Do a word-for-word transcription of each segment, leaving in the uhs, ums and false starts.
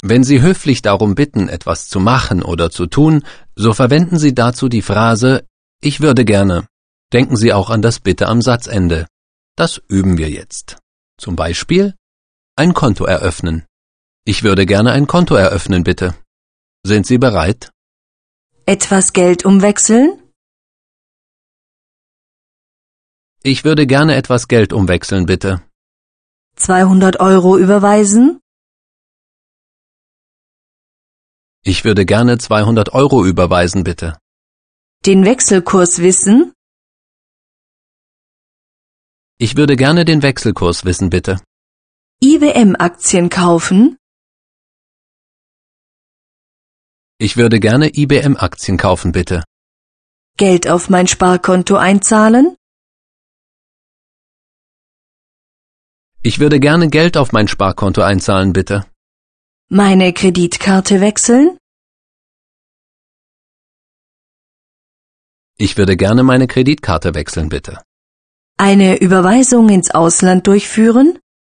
Wenn Sie höflich darum bitten, etwas zu machen oder zu tun, so verwenden Sie dazu die Phrase „Ich würde gerne“. Denken Sie auch an das Bitte am Satzende. Das üben wir jetzt. Zum Beispiel ein Konto eröffnen. Ich würde gerne ein Konto eröffnen, bitte. Sind Sie bereit? Etwas Geld umwechseln? Ich würde gerne etwas Geld umwechseln, bitte. zweihundert Euro überweisen? Ich würde gerne zweihundert Euro überweisen, bitte. Den Wechselkurs wissen? Ich würde gerne den Wechselkurs wissen, bitte. I B M-Aktien kaufen? Ich würde gerne I B M-Aktien kaufen, bitte. Geld auf mein Sparkonto einzahlen? Ich würde gerne Geld auf mein Sparkonto einzahlen, bitte. Meine Kreditkarte wechseln? Ich würde gerne meine Kreditkarte wechseln, bitte. Eine Überweisung ins Ausland durchführen?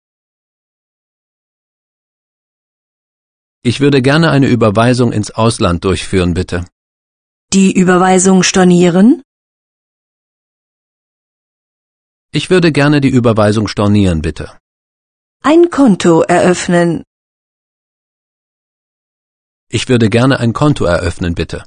Ich würde gerne eine Überweisung ins Ausland durchführen, bitte. Die Überweisung stornieren? Ich würde gerne die Überweisung stornieren, bitte. Ein Konto eröffnen? Ich würde gerne ein Konto eröffnen, bitte.